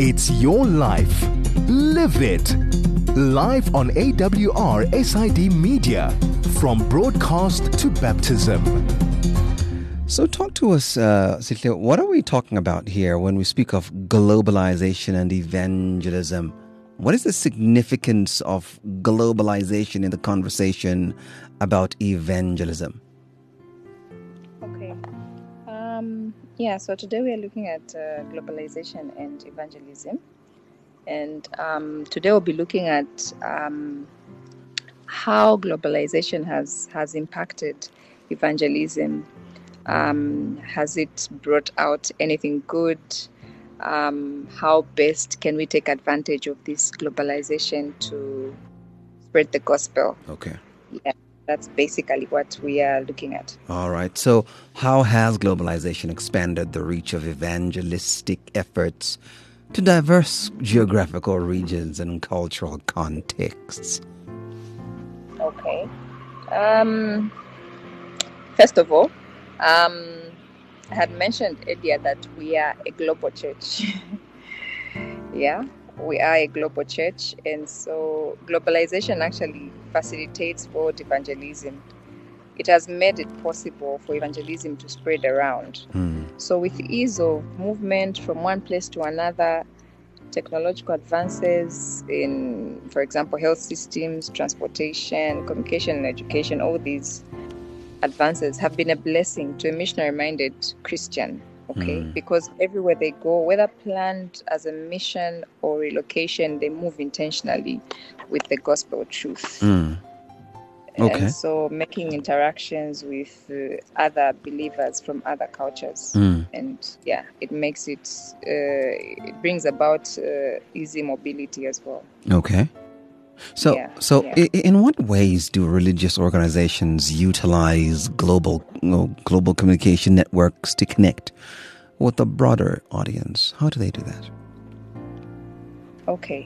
It's your life. Live it. Live on AWR SID Media. From broadcast to baptism. So talk to us, Sitlia, what are we talking about here when we speak of globalization and evangelism? What is the significance of globalization in the conversation about evangelism? Okay. So today we are looking at globalization and evangelism. And today we'll be looking at how globalization has impacted evangelism. Has it brought out anything good? How best can we take advantage of this globalization to spread the gospel? Okay. Yeah, that's basically what we are looking at. All right. So how has globalization expanded the reach of evangelistic efforts to diverse geographical regions and cultural contexts? Okay. First of all, I had mentioned earlier that we are a global church. Yeah, we are a global church, and so globalization actually facilitates world evangelism. It has made it possible for evangelism to spread around. So with ease of movement from one place to another, technological advances in, for example, health systems, transportation, communication, and education, all these advances have been a blessing to a missionary-minded Christian, because everywhere they go, whether planned as a mission or relocation, they move intentionally with the gospel truth. Okay. And so making interactions with other believers from other cultures. And yeah, it makes it brings about easy mobility as well. Okay. So, in what ways do religious organizations utilize global communication networks to connect with a broader audience? How do they do that? Okay.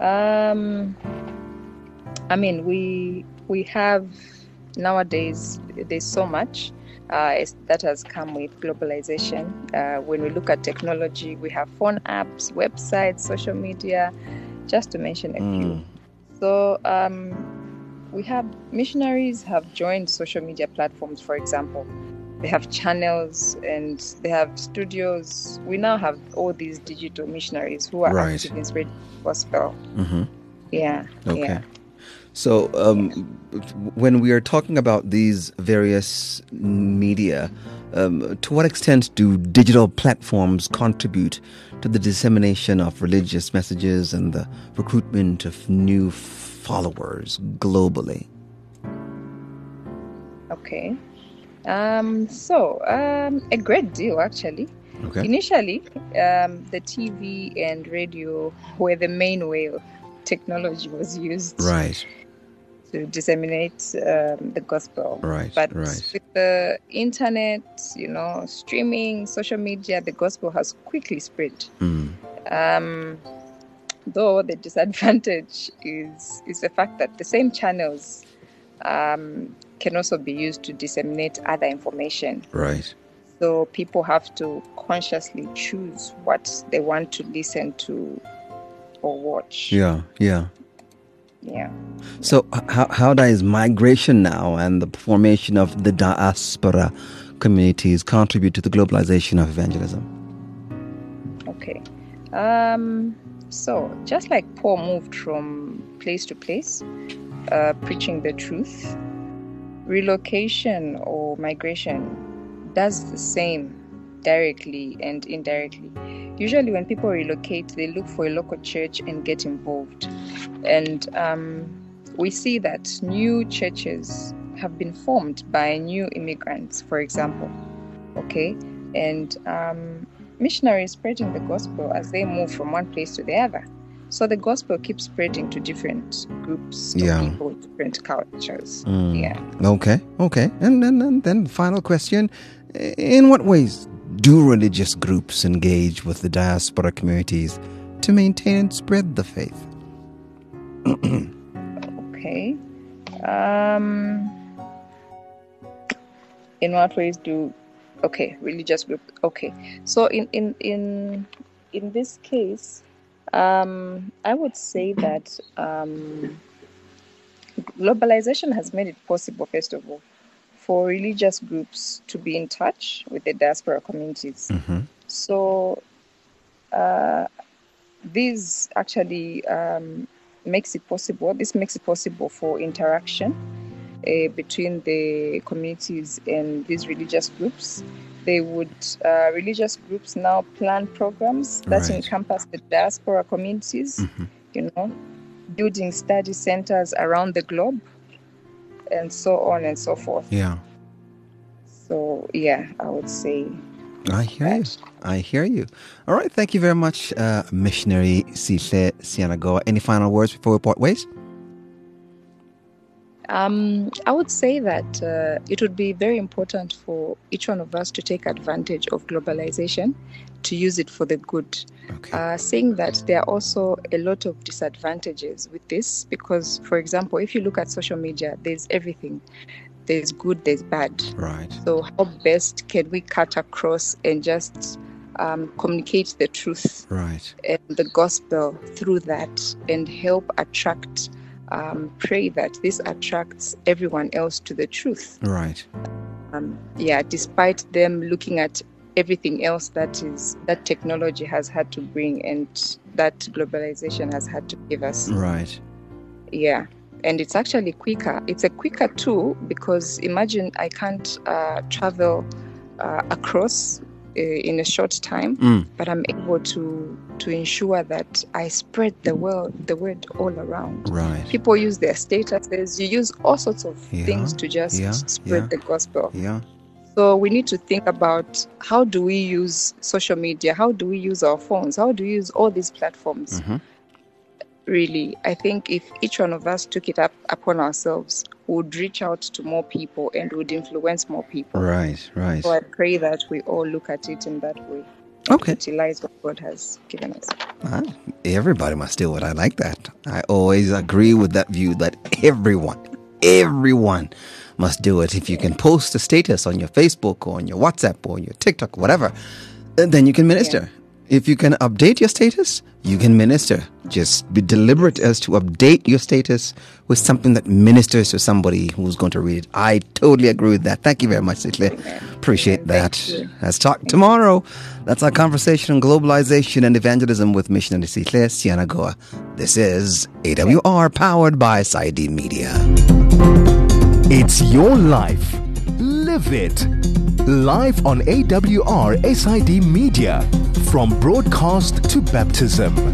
We have nowadays, there's so much that has come with globalization. When we look at technology, we have phone apps, websites, social media, just to mention a few. So we have missionaries have joined social media platforms, for example. They have channels and they have studios. We now have all these digital missionaries who are active in spreading the gospel. Yeah. Okay. Yeah. So when we are talking about these various media, to what extent do digital platforms contribute to the dissemination of religious messages and the recruitment of new followers globally? Okay. A great deal, actually. Okay. Initially, the TV and radio were the main way technology was used. Right. To disseminate the gospel. But with the internet, streaming, social media, the gospel has quickly spread. Though the disadvantage is the fact that the same channels can also be used to disseminate other information. Right. So people have to consciously choose what they want to listen to or watch. Yeah. Yeah. So how does migration now and the formation of the diaspora communities contribute to the globalization of evangelism? Okay. So just like Paul moved from place to place, preaching the truth, relocation or migration does the same directly and indirectly. Usually when people relocate, they look for a local church and get involved. And we see that new churches have been formed by new immigrants, for example. Okay? And missionaries spreading the gospel as they move from one place to the other. So the gospel keeps spreading to different groups of people with different cultures. Yeah. Okay. And then final question. In what ways do religious groups engage with the diaspora communities to maintain and spread the faith? Okay. In what ways do religious groups? Okay. So in this case, I would say that globalization has made it possible, first of all, for religious groups to be in touch with the diaspora communities. So this actually makes it possible. This makes it possible for interaction between the communities and these religious groups. Religious groups now plan programs that encompass the diaspora communities, building study centers around the globe, and so on and so forth. Yeah. So, yeah, I would say. I hear you. All right. Thank you very much, Missionary Sihle Sianagoa. Any final words before we part ways? I would say that it would be very important for each one of us to take advantage of globalization, to use it for the good. Okay. Saying that there are also a lot of disadvantages with this because, for example, if you look at social media, there's everything. There's good, there's bad. Right. So how best can we cut across and just communicate the truth right. and the gospel through that and help attract, pray that this attracts everyone else to the truth. Right. Despite them looking at everything else that technology has had to bring and that globalization has had to give us. Right. Yeah. And it's actually quicker. It's a quicker tool because imagine I can't travel across in a short time, but I'm able to ensure that I spread the word all around. Right. People use their statuses. You use all sorts of things to just spread the gospel. Yeah. So we need to think about how do we use social media? How do we use our phones? How do we use all these platforms? Really, I think if each one of us took it upon ourselves, we would reach out to more people and would influence more people. Right. So I pray that we all look at it in that way. Okay. Utilize what God has given us. Everybody must do it. I like that. I always agree with that view that everyone must do it. If you can post a status on your Facebook or on your WhatsApp or your TikTok, whatever, then you can minister. Yeah. If you can update your status, you can minister. Just be deliberate as to update your status with something that ministers to somebody who's going to read it. I totally agree with that. Thank you very much, Sihle. Appreciate that. Let's talk tomorrow. That's our conversation on globalization and evangelism with Missionary Sihle Sianagoa. This is AWR powered by SID Media. It's your life. Live it. Live on AWR SID Media. From broadcast to baptism.